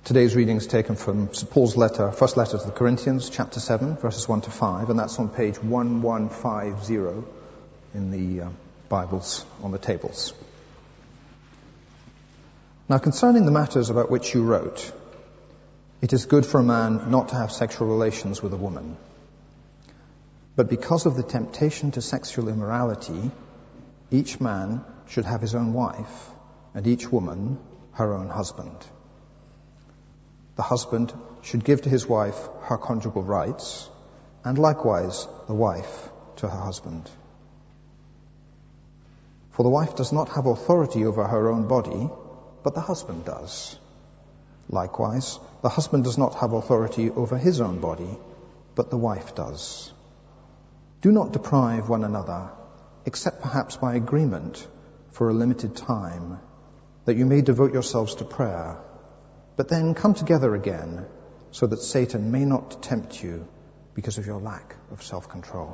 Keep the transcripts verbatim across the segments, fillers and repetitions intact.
Today's reading is taken from Saint Paul's letter, first letter to the Corinthians, chapter seven, verses one to five, and that's on page one one five zero in the uh, Bibles on the tables. Now, concerning the matters about which you wrote, it is good for a man not to have sexual relations with a woman. But because of the temptation to sexual immorality, each man should have his own wife, and each woman her own husband. The husband should give to his wife her conjugal rights, and likewise the wife to her husband. For the wife does not have authority over her own body, but the husband does. Likewise, the husband does not have authority over his own body, but the wife does. Do not deprive one another, except perhaps by agreement for a limited time, that you may devote yourselves to prayer. But then come together again, so that Satan may not tempt you because of your lack of self-control.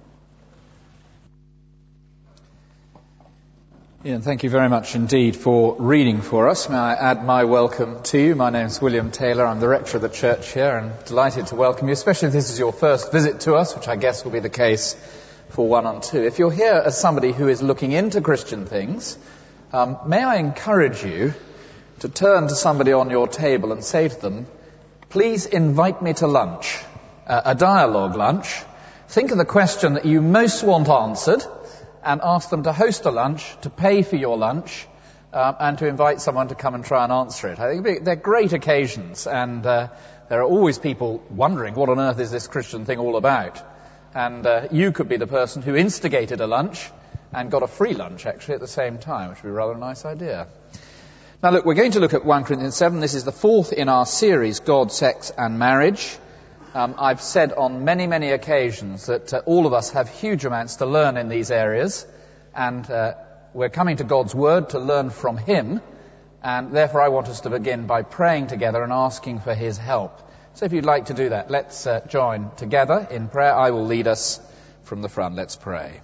Ian, thank you very much indeed for reading for us. May I add my welcome to you. My name is William Taylor. I'm the rector of the church here and delighted to welcome you, especially if this is your first visit to us, which I guess will be the case for one and two. If you're here as somebody who is looking into Christian things, um, may I encourage you to turn to somebody on your table and say to them, please invite me to lunch, uh, a dialogue lunch. Think of the question that you most want answered and ask them to host a lunch, to pay for your lunch, uh, and to invite someone to come and try and answer it. I think they're great occasions, and uh, there are always people wondering what on earth is this Christian thing all about. And uh, you could be the person who instigated a lunch and got a free lunch actually at the same time, which would be rather a nice idea. Now look, we're going to look at First Corinthians seven. This is the fourth in our series, God, Sex and Marriage. Um, I've said on many, many occasions that uh, all of us have huge amounts to learn in these areas, and uh, we're coming to God's Word to learn from Him, and therefore I want us to begin by praying together and asking for His help. So if you'd like to do that, let's uh, join together in prayer. I will lead us from the front. Let's pray.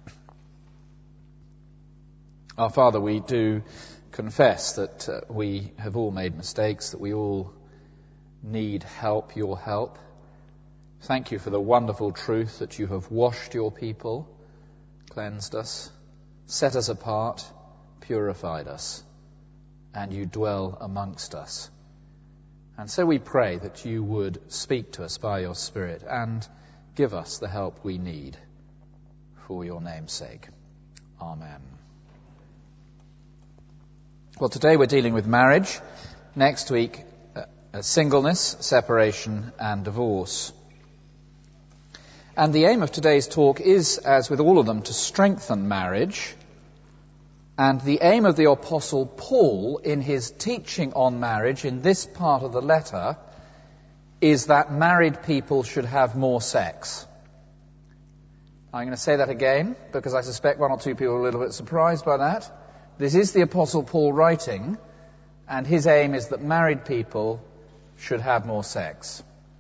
Our Father, we do confess that uh, we have all made mistakes, that we all need help, your help. Thank you for the wonderful truth that you have washed your people, cleansed us, set us apart, purified us, and you dwell amongst us. And so we pray that you would speak to us by your Spirit and give us the help we need for your name's sake. Amen. Well, today we're dealing with marriage. Next week, uh, singleness, separation, and divorce. And the aim of today's talk is, as with all of them, to strengthen marriage. And the aim of the Apostle Paul in his teaching on marriage in this part of the letter is that married people should have more sex. I'm going to say that again because I suspect one or two people are a little bit surprised by that. This is the Apostle Paul writing, and his aim is that married people should have more sex.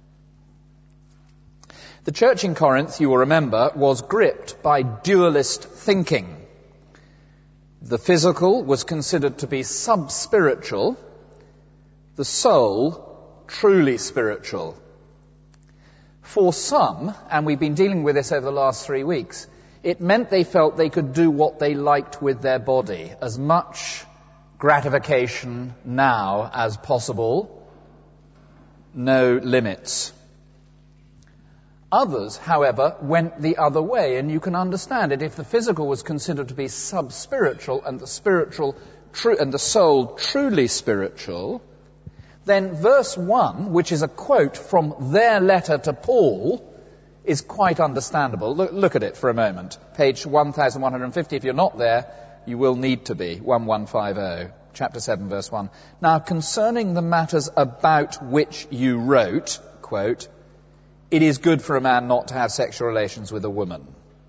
The church in Corinth, you will remember, was gripped by dualist thinking. The physical was considered to be sub-spiritual, the soul truly spiritual. For some, and we've been dealing with this over the last three weeks, it meant they felt they could do what they liked with their body, as much gratification now as possible, no limits. Others, however, went the other way, and you can understand it. If the physical was considered to be sub-spiritual and the spiritual tru- and the soul truly spiritual, then verse one, which is a quote from their letter to Paul, is quite understandable. Look, look at it for a moment. Page one thousand one hundred fifty. If you're not there, you will need to be. eleven fifty, chapter seven, verse one. Now, concerning the matters about which you wrote, quote, it is good for a man not to have sexual relations with a woman.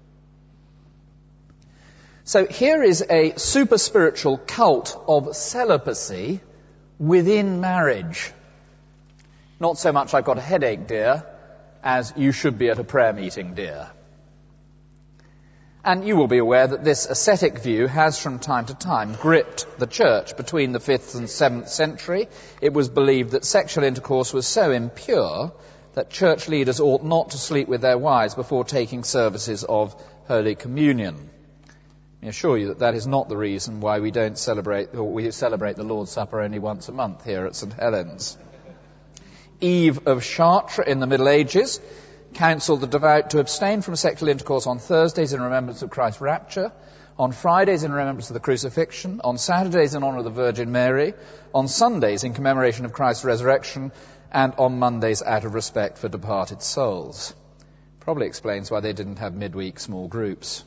So here is a super spiritual cult of celibacy within marriage. Not so much I've got a headache, dear, as you should be at a prayer meeting, dear. And you will be aware that this ascetic view has from time to time gripped the church. Between the fifth and seventh century, it was believed that sexual intercourse was so impure that church leaders ought not to sleep with their wives before taking services of Holy Communion. Let me assure you that that is not the reason why we don't celebrate, or we celebrate the Lord's Supper only once a month here at St Helens. Eve of Chartres in the Middle Ages counselled the devout to abstain from sexual intercourse on Thursdays in remembrance of Christ's rapture, on Fridays in remembrance of the crucifixion, on Saturdays in honour of the Virgin Mary, on Sundays in commemoration of Christ's resurrection, and on Mondays out of respect for departed souls. Probably explains why they didn't have midweek small groups.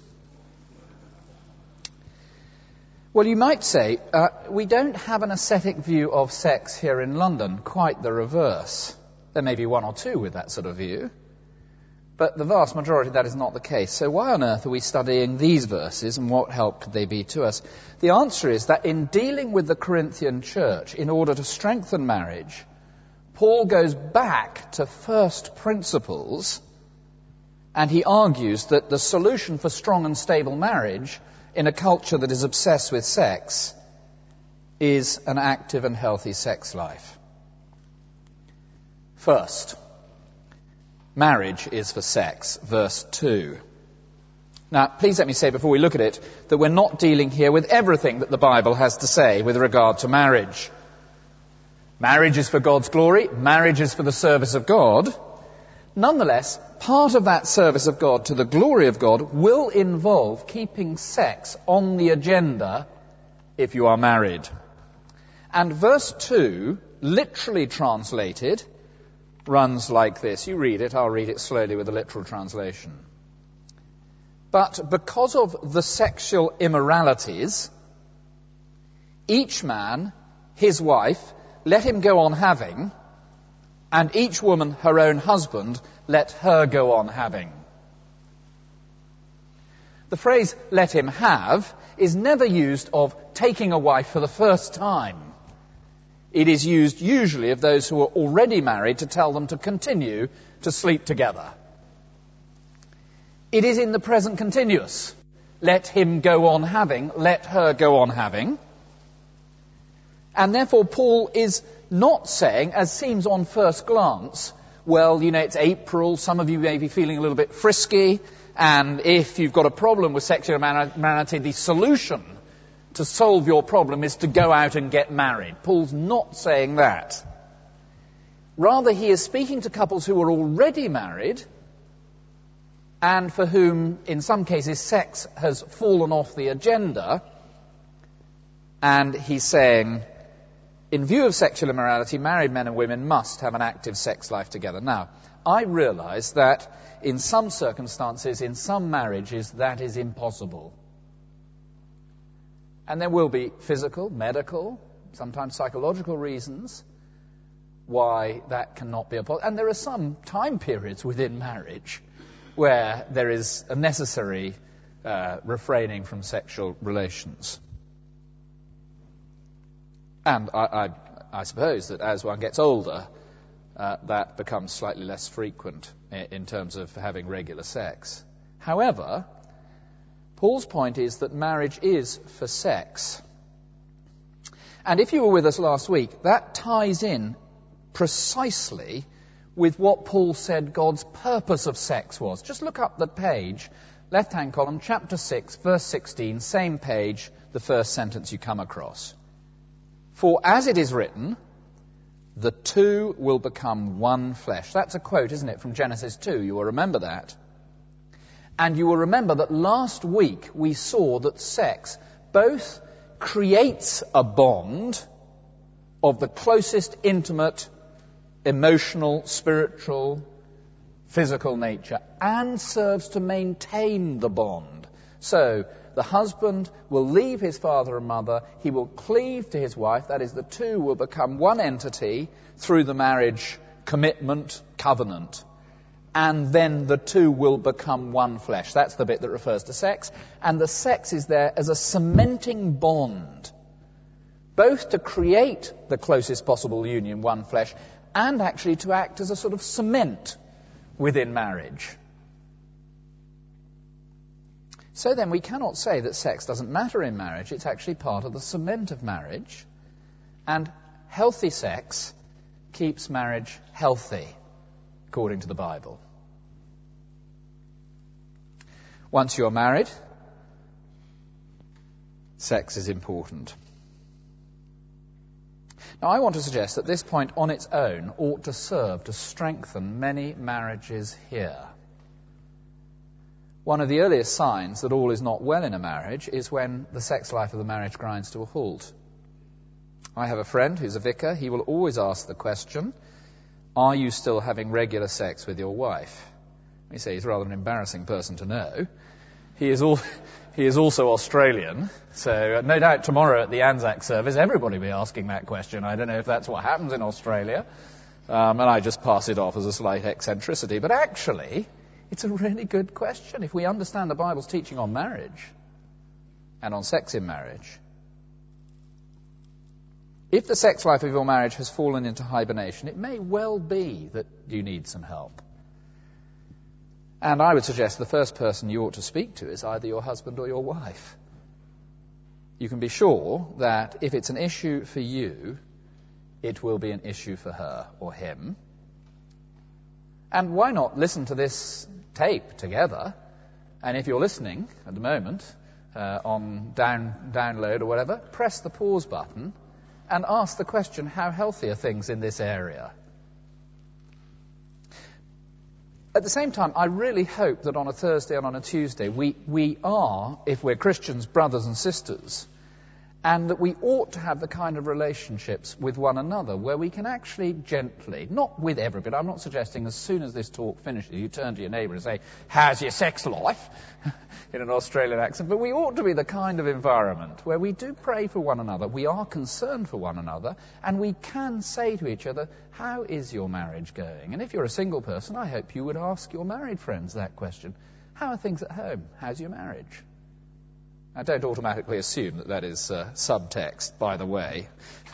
Well, you might say, uh, we don't have an ascetic view of sex here in London, quite the reverse. There may be one or two with that sort of view, but the vast majority that is not the case. So why on earth are we studying these verses, and what help could they be to us? The answer is that in dealing with the Corinthian church, in order to strengthen marriage, Paul goes back to first principles, and he argues that the solution for strong and stable marriage in a culture that is obsessed with sex is an active and healthy sex life. First, marriage is for sex, verse two. Now, please let me say before we look at it that we're not dealing here with everything that the Bible has to say with regard to marriage. Marriage is for God's glory, marriage is for the service of God. Nonetheless, part of that service of God to the glory of God will involve keeping sex on the agenda if you are married. And verse two, literally translated, runs like this. You read it, I'll read it slowly with a literal translation. But because of the sexual immoralities, each man, his wife, let him go on having, and each woman her own husband, let her go on having. The phrase, let him have, is never used of taking a wife for the first time. It is used usually of those who are already married to tell them to continue to sleep together. It is in the present continuous. Let him go on having, let her go on having. And therefore Paul is not saying, as seems on first glance, well, you know, it's April, some of you may be feeling a little bit frisky, and if you've got a problem with sexual immorality, the solution to solve your problem is to go out and get married. Paul's not saying that. Rather, he is speaking to couples who are already married and for whom, in some cases, sex has fallen off the agenda, and he's saying, in view of sexual immorality, married men and women must have an active sex life together. Now, I realize that in some circumstances, in some marriages, that is impossible. And there will be physical, medical, sometimes psychological reasons why that cannot be a possibility. And there are some time periods within marriage where there is a necessary uh, refraining from sexual relations. And I, I, I suppose that as one gets older, uh, that becomes slightly less frequent in, in terms of having regular sex. However, Paul's point is that marriage is for sex. And if you were with us last week, that ties in precisely with what Paul said God's purpose of sex was. Just look up the page, left-hand column, chapter six, verse sixteen, same page, the first sentence you come across. For as it is written, the two will become one flesh. That's a quote, isn't it, from Genesis two? You will remember that. And you will remember that last week we saw that sex both creates a bond of the closest intimate, emotional, spiritual, physical nature, and serves to maintain the bond. So, the husband will leave his father and mother, he will cleave to his wife, that is, the two will become one entity through the marriage commitment, covenant, and then the two will become one flesh. That's the bit that refers to sex, and the sex is there as a cementing bond, both to create the closest possible union, one flesh, and actually to act as a sort of cement within marriage. So then we cannot say that sex doesn't matter in marriage. It's actually part of the cement of marriage. And healthy sex keeps marriage healthy, according to the Bible. Once you're married, sex is important. Now, I want to suggest that this point on its own ought to serve to strengthen many marriages here. One of the earliest signs that all is not well in a marriage is when the sex life of the marriage grinds to a halt. I have a friend who's a vicar. He will always ask the question, are you still having regular sex with your wife? We say he's rather an embarrassing person to know. He is all... He is also Australian, so no doubt tomorrow at the Anzac service everybody will be asking that question. I don't know if that's what happens in Australia, um, and I just pass it off as a slight eccentricity. But actually, it's a really good question. If we understand the Bible's teaching on marriage and on sex in marriage, if the sex life of your marriage has fallen into hibernation, it may well be that you need some help. And I would suggest the first person you ought to speak to is either your husband or your wife. You can be sure that if it's an issue for you, it will be an issue for her or him. And why not listen to this tape together? And if you're listening at the moment uh, on down, download or whatever, press the pause button and ask the question, how healthy are things in this area? At the same time, I really hope that on a Thursday and on a Tuesday we, we are, if we're Christians, brothers and sisters, and that we ought to have the kind of relationships with one another where we can actually gently, not with everybody, I'm not suggesting as soon as this talk finishes you turn to your neighbour and say, how's your sex life? in an Australian accent, but we ought to be the kind of environment where we do pray for one another, we are concerned for one another, and we can say to each other, how is your marriage going? And if you're a single person, I hope you would ask your married friends that question. How are things at home? How's your marriage? I don't automatically assume that that is uh, subtext, by the way.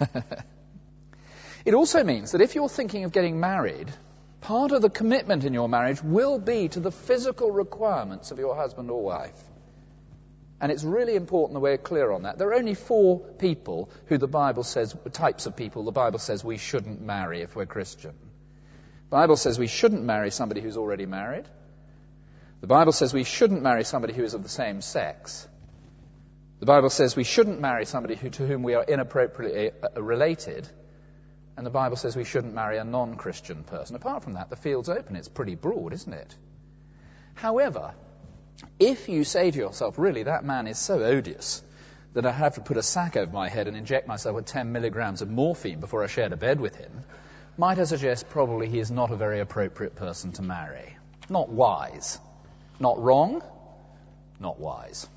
It also means that if you're thinking of getting married, part of the commitment in your marriage will be to the physical requirements of your husband or wife. And it's really important that we're clear on that. There are only four people who the Bible says, types of people the Bible says we shouldn't marry if we're Christian. The Bible says we shouldn't marry somebody who's already married. The Bible says we shouldn't marry somebody who is of the same sex. The Bible says we shouldn't marry somebody who, to whom we are inappropriately uh, related. And the Bible says we shouldn't marry a non-Christian person. Apart from that, the field's open. It's pretty broad, isn't it? However, if you say to yourself, really, that man is so odious that I have to put a sack over my head and inject myself with ten milligrams of morphine before I shared a bed with him, might I suggest probably he is not a very appropriate person to marry. Not wise. Not wrong, not wise.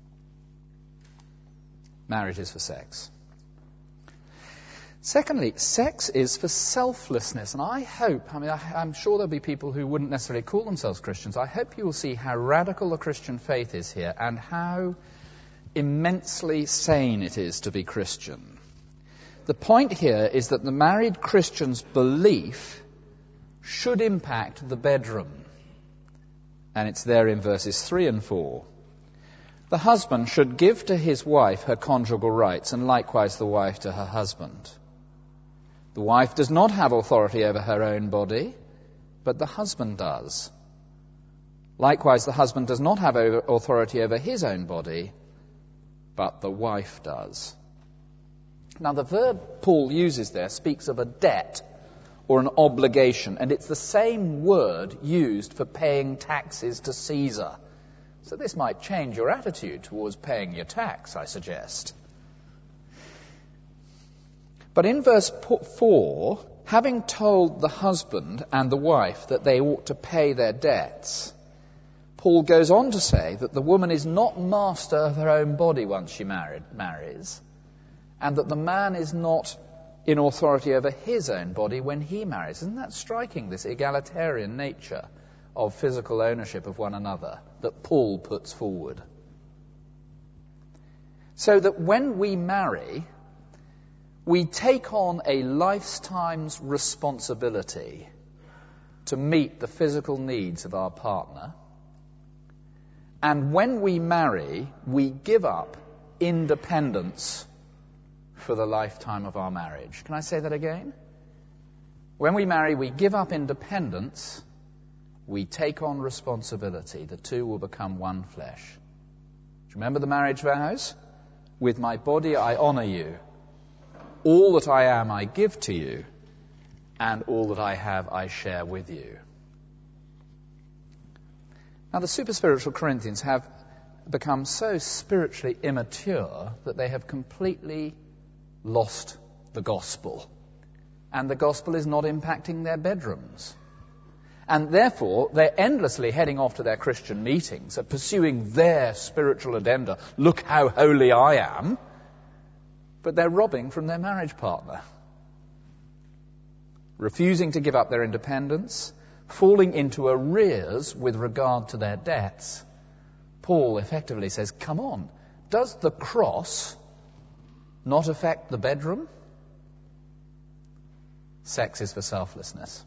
Marriage is for sex. Secondly, sex is for selflessness. And I hope, I mean, I, I'm sure there'll be people who wouldn't necessarily call themselves Christians. I hope you will see how radical the Christian faith is here and how immensely sane it is to be Christian. The point here is that the married Christian's belief should impact the bedroom. And it's there in verses three and four. The husband should give to his wife her conjugal rights, and likewise the wife to her husband. The wife does not have authority over her own body, but the husband does. Likewise, the husband does not have authority over his own body, but the wife does. Now, the verb Paul uses there speaks of a debt or an obligation, and it's the same word used for paying taxes to Caesar. So this might change your attitude towards paying your tax, I suggest. But in verse four, having told the husband and the wife that they ought to pay their debts, Paul goes on to say that the woman is not master of her own body once she married, marries, and that the man is not in authority over his own body when he marries. Isn't that striking, this egalitarian nature of physical ownership of one another that Paul puts forward? So that when we marry, we take on a lifetime's responsibility to meet the physical needs of our partner, And when we marry, we give up independence for the lifetime of our marriage. Can I say that again? When we marry, we give up independence, we take on responsibility. The two will become one flesh. Do you remember the marriage vows? With my body I honour you. All that I am I give to you, and all that I have I share with you. Now the super-spiritual Corinthians have become so spiritually immature that they have completely lost the gospel. And the gospel is not impacting their bedrooms. And therefore, they're endlessly heading off to their Christian meetings, pursuing their spiritual agenda. Look how holy I am. But they're robbing from their marriage partner. Refusing to give up their independence, falling into arrears with regard to their debts. Paul effectively says, come on, does the cross not affect the bedroom? Sex is for selflessness.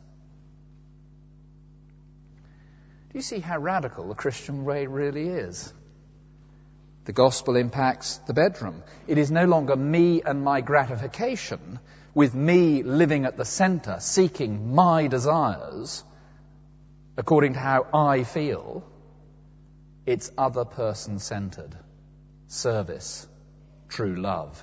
Do you see how radical the Christian way really is? The gospel impacts the bedroom. It is no longer me and my gratification, with me living at the centre, seeking my desires according to how I feel. It's other person-centred. Service. True love.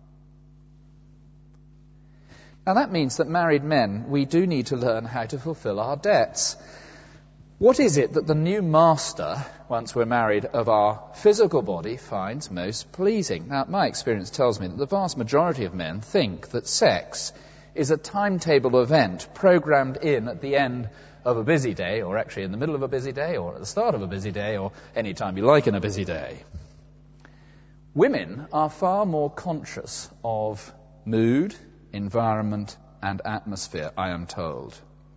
Now that means that married men, we do need to learn how to fulfill our debts. What is it that the new master, once we're married, of our physical body finds most pleasing? Now, my experience tells me that the vast majority of men think that sex is a timetable event programmed in at the end of a busy day, or actually in the middle of a busy day, or at the start of a busy day, or any time you like in a busy day. Women are far more conscious of mood, environment, and atmosphere, I am told.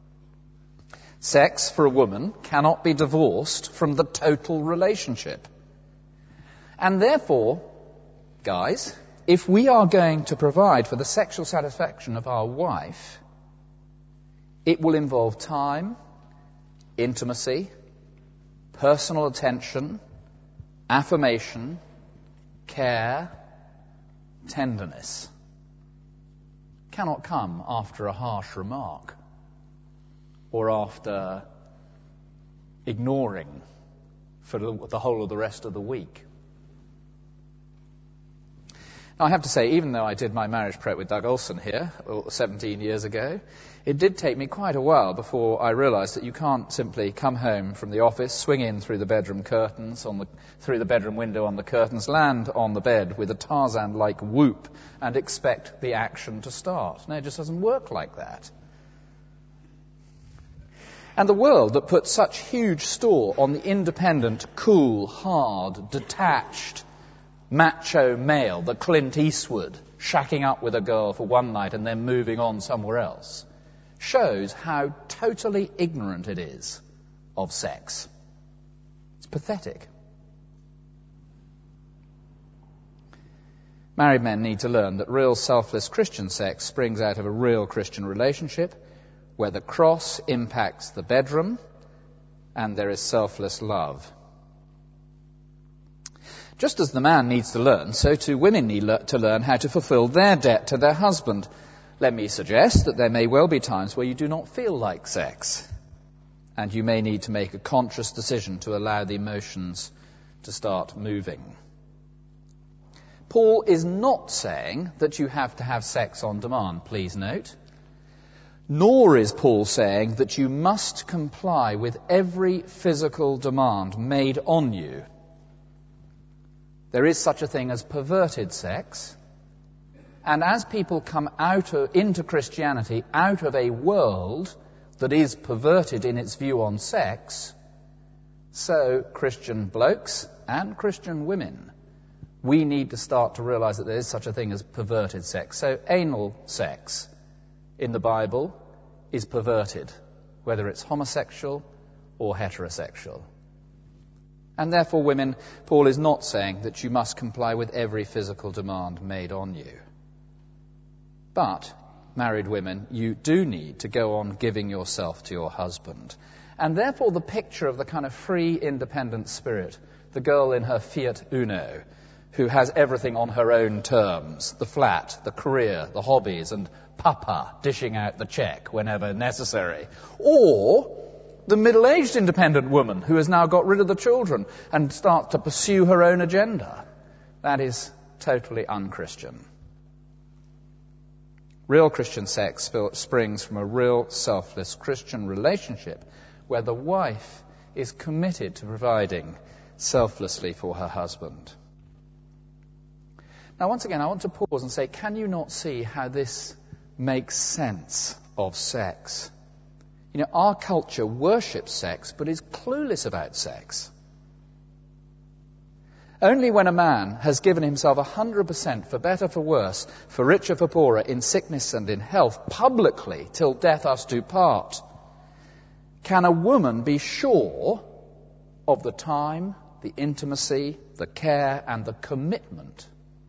Sex, for a woman, cannot be divorced from the total relationship. And therefore, guys, if we are going to provide for the sexual satisfaction of our wife, it will involve time, intimacy, personal attention, affirmation, care, tenderness. It cannot come after a harsh remark, or after ignoring for the whole of the rest of the week. Now, I have to say, even though I did my marriage prep with Doug Olson here seventeen years ago, it did take me quite a while before I realised that you can't simply come home from the office, swing in through the bedroom curtains, on the, through the bedroom window on the curtains, land on the bed with a Tarzan-like whoop and expect the action to start. No, it just doesn't work like that. And the world that puts such huge store on the independent, cool, hard, detached, macho male, the Clint Eastwood, shacking up with a girl for one night and then moving on somewhere else, shows how totally ignorant it is of sex. It's pathetic. Married men need to learn that real selfless Christian sex springs out of a real Christian relationship, where the cross impacts the bedroom and there is selfless love. Just as the man needs to learn, so too women need le- to learn how to fulfill their debt to their husband. Let me suggest that there may well be times where you do not feel like sex, and you may need to make a conscious decision to allow the emotions to start moving. Paul is not saying that you have to have sex on demand, please note. Nor is Paul saying that you must comply with every physical demand made on you. There is such a thing as perverted sex, and as people come out of, into Christianity out of a world that is perverted in its view on sex, so Christian blokes and Christian women, we need to start to realize that there is such a thing as perverted sex. So anal sex in the Bible is perverted, whether it's homosexual or heterosexual. And therefore, women, Paul is not saying that you must comply with every physical demand made on you. But, married women, you do need to go on giving yourself to your husband. And therefore the picture of the kind of free, independent spirit, the girl in her Fiat Uno, who has everything on her own terms, the flat, the career, the hobbies, and papa dishing out the cheque whenever necessary. Or the middle-aged independent woman who has now got rid of the children and starts to pursue her own agenda. That is totally un-Christian. Real Christian sex springs from a real selfless Christian relationship where the wife is committed to providing selflessly for her husband. Now, once again, I want to pause and say, can you not see how this makes sense of sex? You know, our culture worships sex, but is clueless about sex. Only when a man has given himself one hundred percent for better, for worse, for richer, for poorer, in sickness and in health, publicly, till death us do part, can a woman be sure of the time, the intimacy, the care, and the commitment.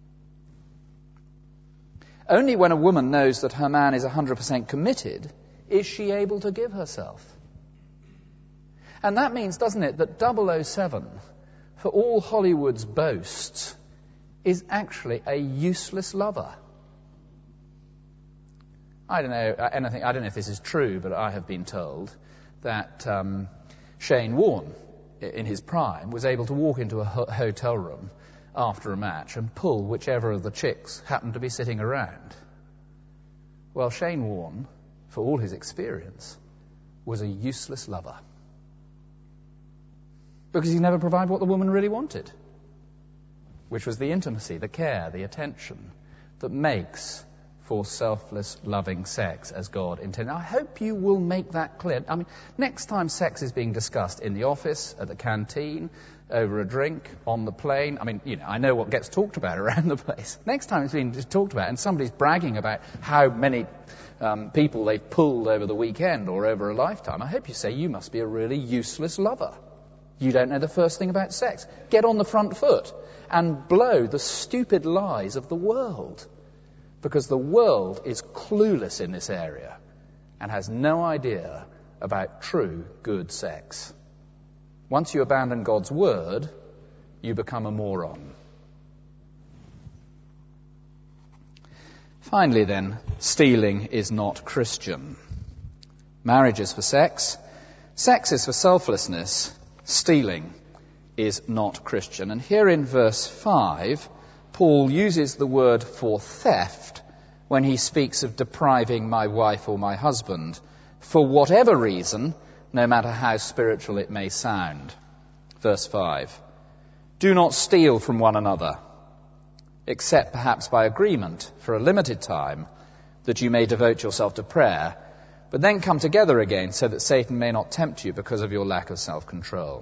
Only when a woman knows that her man is one hundred percent committed is she able to give herself. And that means, doesn't it, that double oh seven, for all Hollywood's boasts, is actually a useless lover. I don't know anything. I don't know if this is true, but I have been told that um, Shane Warne, in his prime, was able to walk into a ho- hotel room after a match and pull whichever of the chicks happened to be sitting around. Well, Shane Warne, for all his experience, was a useless lover. Because he never provided what the woman really wanted, which was the intimacy, the care, the attention that makes for selfless, loving sex as God intended. I hope you will make that clear. I mean, next time sex is being discussed in the office, at the canteen, over a drink, on the plane, I mean, you know, I know what gets talked about around the place. Next time it's being talked about and somebody's bragging about how many um, people they've pulled over the weekend or over a lifetime, I hope you say, you must be a really useless lover. You don't know the first thing about sex. Get on the front foot and blow the stupid lies of the world. Because the world is clueless in this area and has no idea about true good sex. Once you abandon God's word, you become a moron. Finally then, stealing is not Christian. Marriage is for sex. Sex is for selflessness. Stealing is not Christian. And here in verse five, Paul uses the word for theft when he speaks of depriving my wife or my husband for whatever reason, no matter how spiritual it may sound. Verse five, do not steal from one another, except perhaps by agreement for a limited time, that you may devote yourself to prayer, but then come together again so that Satan may not tempt you because of your lack of self-control.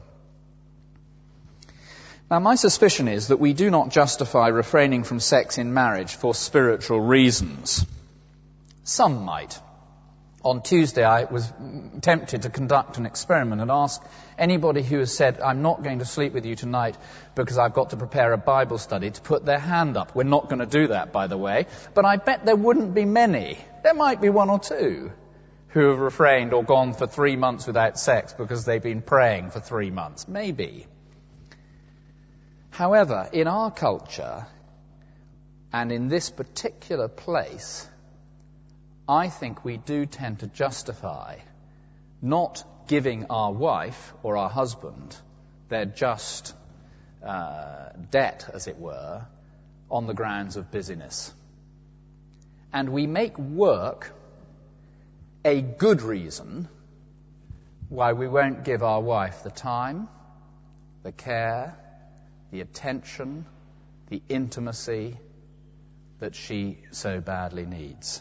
Now, my suspicion is that we do not justify refraining from sex in marriage for spiritual reasons. Some might. On Tuesday, I was tempted to conduct an experiment and ask anybody who has said, I'm not going to sleep with you tonight because I've got to prepare a Bible study, to put their hand up. We're not going to do that, by the way, but I bet there wouldn't be many. There might be one or two who have refrained or gone for three months without sex because they've been praying for three months. Maybe. However, in our culture, and in this particular place, I think we do tend to justify not giving our wife or our husband their just uh, debt, as it were, on the grounds of busyness. And we make work a good reason why we won't give our wife the time, the care, the attention, the intimacy that she so badly needs.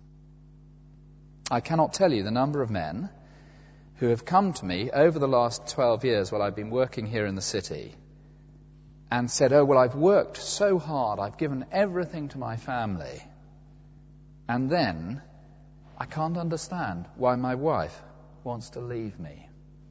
I cannot tell you the number of men who have come to me over the last twelve years while I've been working here in the city and said, oh, well, I've worked so hard, I've given everything to my family, and then I can't understand why my wife wants to leave me.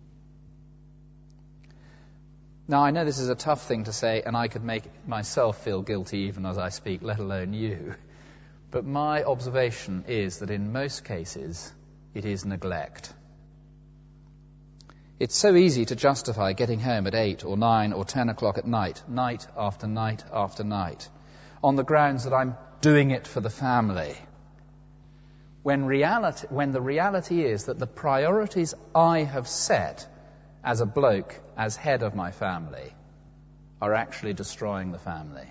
Now, I know this is a tough thing to say, and I could make myself feel guilty even as I speak, let alone you. But my observation is that in most cases, it is neglect. It's so easy to justify getting home at eight or nine or ten o'clock at night, night after night after night, on the grounds that I'm doing it for the family. When reality, when the reality is that the priorities I have set as a bloke, as head of my family, are actually destroying the family.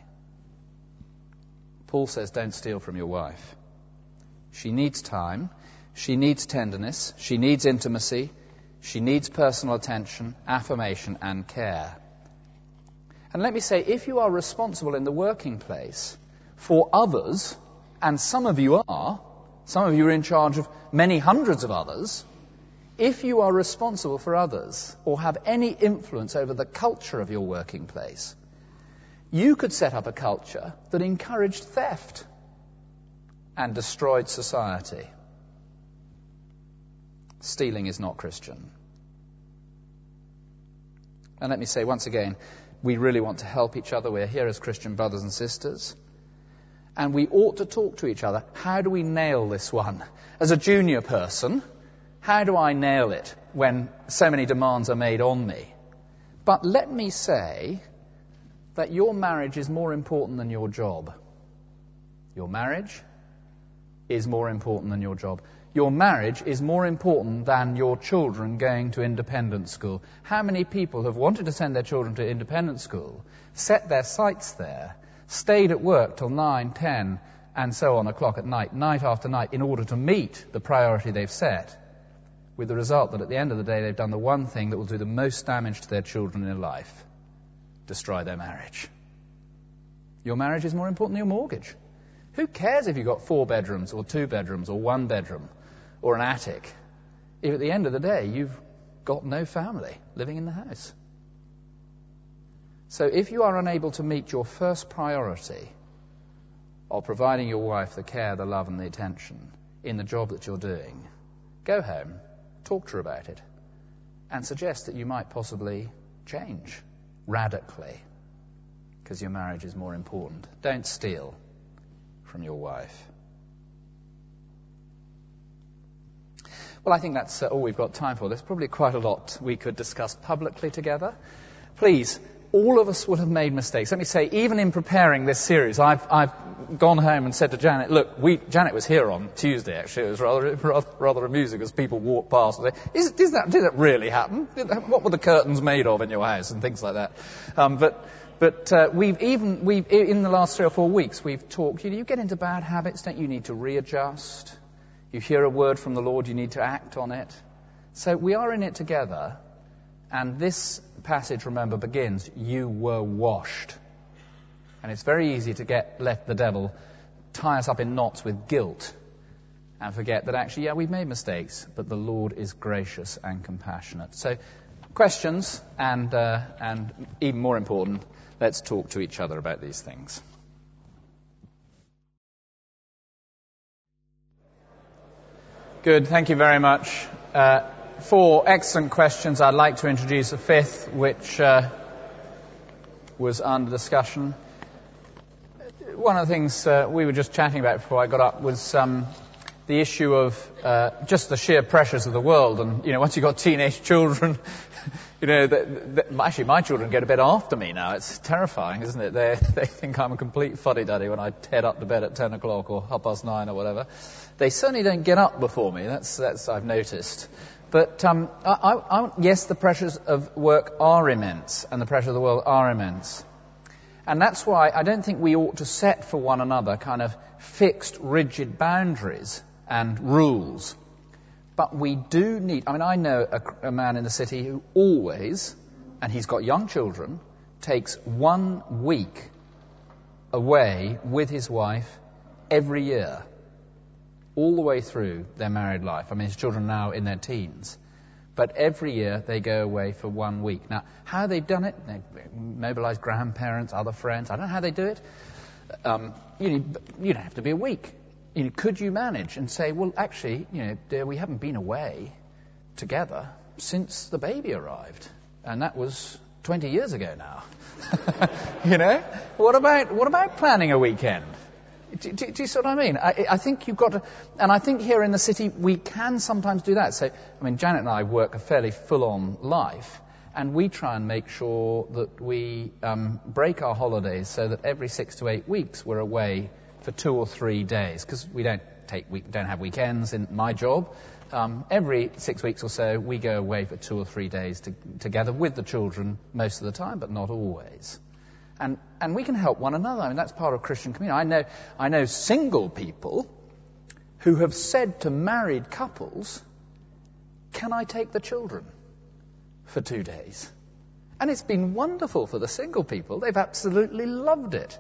Paul says, don't steal from your wife. She needs time, she needs tenderness, she needs intimacy, she needs personal attention, affirmation, and care. And let me say, if you are responsible in the working place for others, and some of you are, some of you are in charge of many hundreds of others, if you are responsible for others or have any influence over the culture of your working place, you could set up a culture that encouraged theft and destroyed society. Stealing is not Christian. And let me say once again, we really want to help each other. We're here as Christian brothers and sisters. And we ought to talk to each other. How do we nail this one? As a junior person, how do I nail it when so many demands are made on me? But let me say that your marriage is more important than your job. Your marriage is more important than your job. Your marriage is more important than your children going to independent school. How many people have wanted to send their children to independent school, set their sights there, stayed at work till nine, ten, and so on o'clock at night, night after night, in order to meet the priority they've set, with the result that at the end of the day they've done the one thing that will do the most damage to their children in life: destroy their marriage. Your marriage is more important than your mortgage. Who cares if you've got four bedrooms or two bedrooms or one bedroom or an attic, if at the end of the day you've got no family living in the house? So if you are unable to meet your first priority of providing your wife the care, the love and the attention in the job that you're doing, go home, talk to her about it, and suggest that you might possibly change radically, because your marriage is more important. Don't steal from your wife. Well, I think that's uh, all we've got time for. There's probably quite a lot we could discuss publicly together. Please, all of us will have made mistakes. Let me say, even in preparing this series, I've, I've gone home and said to Janet, look, we, Janet was here on Tuesday, actually. It was rather, rather, rather amusing as people walked past and say, is, is that, did that really happen? What were the curtains made of in your house? And things like that. Um, but but uh, we've even, we've, in the last three or four weeks, we've talked, you know, you get into bad habits, don't you? Need to readjust. You hear a word from the Lord, you need to act on it. So we are in it together. And this passage, remember, begins, you were washed. And it's very easy to get let the devil tie us up in knots with guilt and forget that actually, yeah, we've made mistakes, but the Lord is gracious and compassionate. So questions, and uh, and even more important, let's talk to each other about these things. Good, thank you very much. Uh, Four excellent questions. I'd like to introduce a fifth, which uh, was under discussion. One of the things uh, we were just chatting about before I got up was um, the issue of uh, just the sheer pressures of the world. And, you know, once you've got teenage children, you know, the, the, actually my children get a bit after me now. It's terrifying, isn't it? They they think I'm a complete fuddy-duddy when I head up to bed at ten o'clock or half past nine or whatever. They certainly don't get up before me. That's, that's I've noticed. But um, I, I, yes, the pressures of work are immense, and the pressures of the world are immense. And that's why I don't think we ought to set for one another kind of fixed, rigid boundaries and rules. But we do need... I mean, I know a, a man in the city who always, and he's got young children, takes one week away with his wife every year, all the way through their married life. I mean, his children are now in their teens. But every year they go away for one week. Now, how they've done it, they mobilize grandparents, other friends. I don't know how they do it. Um, you know, you don't have to be a week. You know, could you manage and say, well, actually, you know, dear, we haven't been away together since the baby arrived. And that was twenty years ago now. You know? What about, what about planning a weekend? Do, do, do you see what I mean? I, I think you've got to, and I think here in the city we can sometimes do that. So, I mean, Janet and I work a fairly full-on life, and we try and make sure that we um, break our holidays so that every six to eight weeks we're away for two or three days, because we don't take, we don't have weekends in my job. Um, every six weeks or so we go away for two or three days to, together with the children most of the time, but not always. And and we can help one another. I mean, that's part of Christian community. I know I know single people who have said to married couples, "Can I take the children for two days?" And it's been wonderful for the single people. They've absolutely loved it.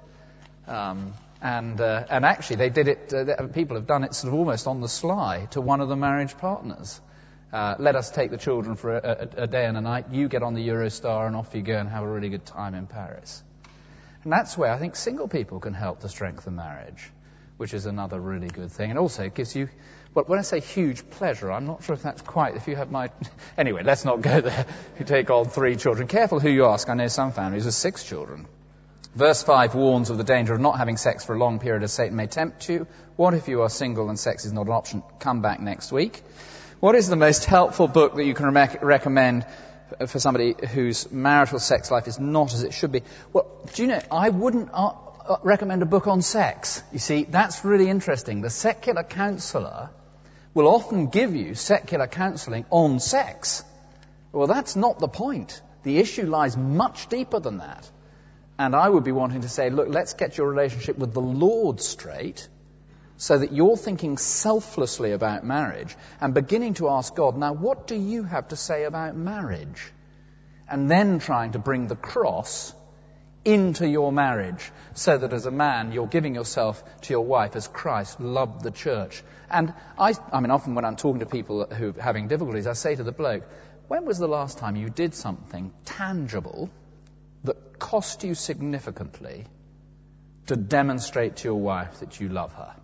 Um, and uh, and actually, they did it. Uh, people have done it sort of almost on the sly to one of the marriage partners. Uh, let us take the children for a, a, a day and a night. You get on the Eurostar and off you go and have a really good time in Paris. And that's where I think single people can help to strengthen marriage, which is another really good thing. And also it gives you, well, when I say huge pleasure, I'm not sure if that's quite, if you have my, anyway, let's not go there. You take on three children. Careful who you ask. I know some families with six children. Verse five warns of the danger of not having sex for a long period as Satan may tempt you. What if you are single and sex is not an option? Come back next week. What is the most helpful book that you can re- recommend for somebody whose marital sex life is not as it should be? Well, do you know, I wouldn't uh, uh, recommend a book on sex. You see, that's really interesting. The secular counsellor will often give you secular counselling on sex. Well, that's not the point. The issue lies much deeper than that. And I would be wanting to say, look, let's get your relationship with the Lord straight, so that you're thinking selflessly about marriage and beginning to ask God, now what do you have to say about marriage? And then trying to bring the cross into your marriage so that as a man you're giving yourself to your wife as Christ loved the church. And I, I mean, often when I'm talking to people who are having difficulties, I say to the bloke, when was the last time you did something tangible that cost you significantly to demonstrate to your wife that you love her?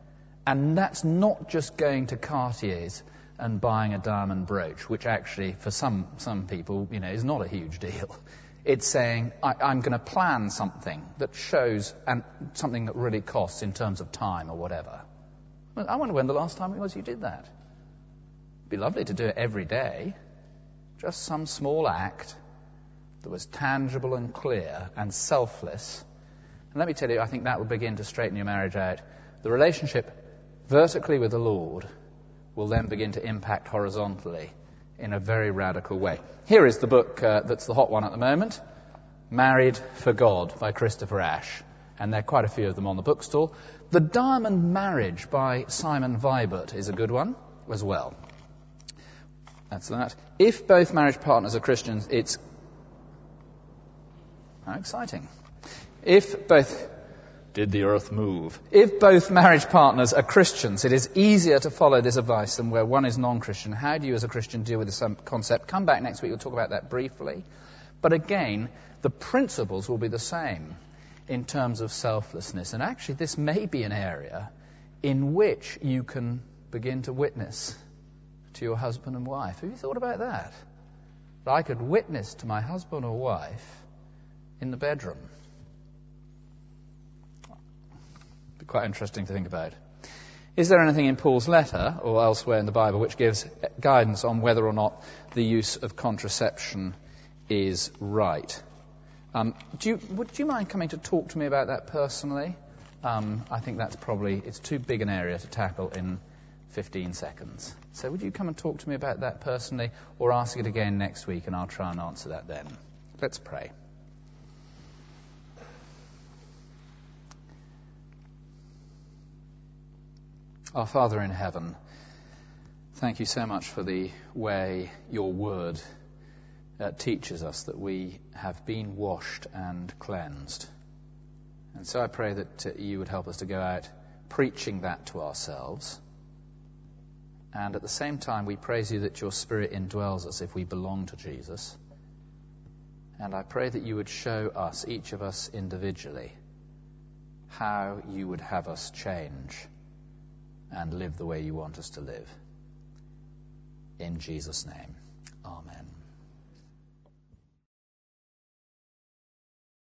And that's not just going to Cartier's and buying a diamond brooch, which actually, for some some people, you know, is not a huge deal. It's saying, I, I'm going to plan something that shows, and something that really costs in terms of time or whatever. Well, I wonder when the last time it was you did that. It'd be lovely to do it every day. Just some small act that was tangible and clear and selfless. And let me tell you, I think that will begin to straighten your marriage out. The relationship vertically with the Lord will then begin to impact horizontally in a very radical way. Here is the book uh, that's the hot one at the moment, Married for God by Christopher Ashe. And there are quite a few of them on the bookstall. The Diamond Marriage by Simon Vibert is a good one as well. That's that. If both marriage partners are Christians, it's... How exciting. If both... Did the earth move? If both marriage partners are Christians, it is easier to follow this advice than where one is non-Christian. How do you as a Christian deal with this concept? Come back next week, we'll talk about that briefly. But again, the principles will be the same in terms of selflessness. And actually, this may be an area in which you can begin to witness to your husband and wife. Have you thought about that? That I could witness to my husband or wife in the bedroom. Quite interesting to think about. Is there anything in Paul's letter or elsewhere in the Bible which gives guidance on whether or not the use of contraception is right? Um, do you, would you mind coming to talk to me about that personally? Um, I think that's probably, it's too big an area to tackle in fifteen seconds. So would you come and talk to me about that personally, or ask it again next week and I'll try and answer that then. Let's pray. Our Father in heaven, thank you so much for the way your word uh, teaches us that we have been washed and cleansed. And so I pray that uh, you would help us to go out preaching that to ourselves. And at the same time, we praise you that your Spirit indwells us if we belong to Jesus. And I pray that you would show us, each of us individually, how you would have us change and live the way you want us to live. In Jesus' name, amen.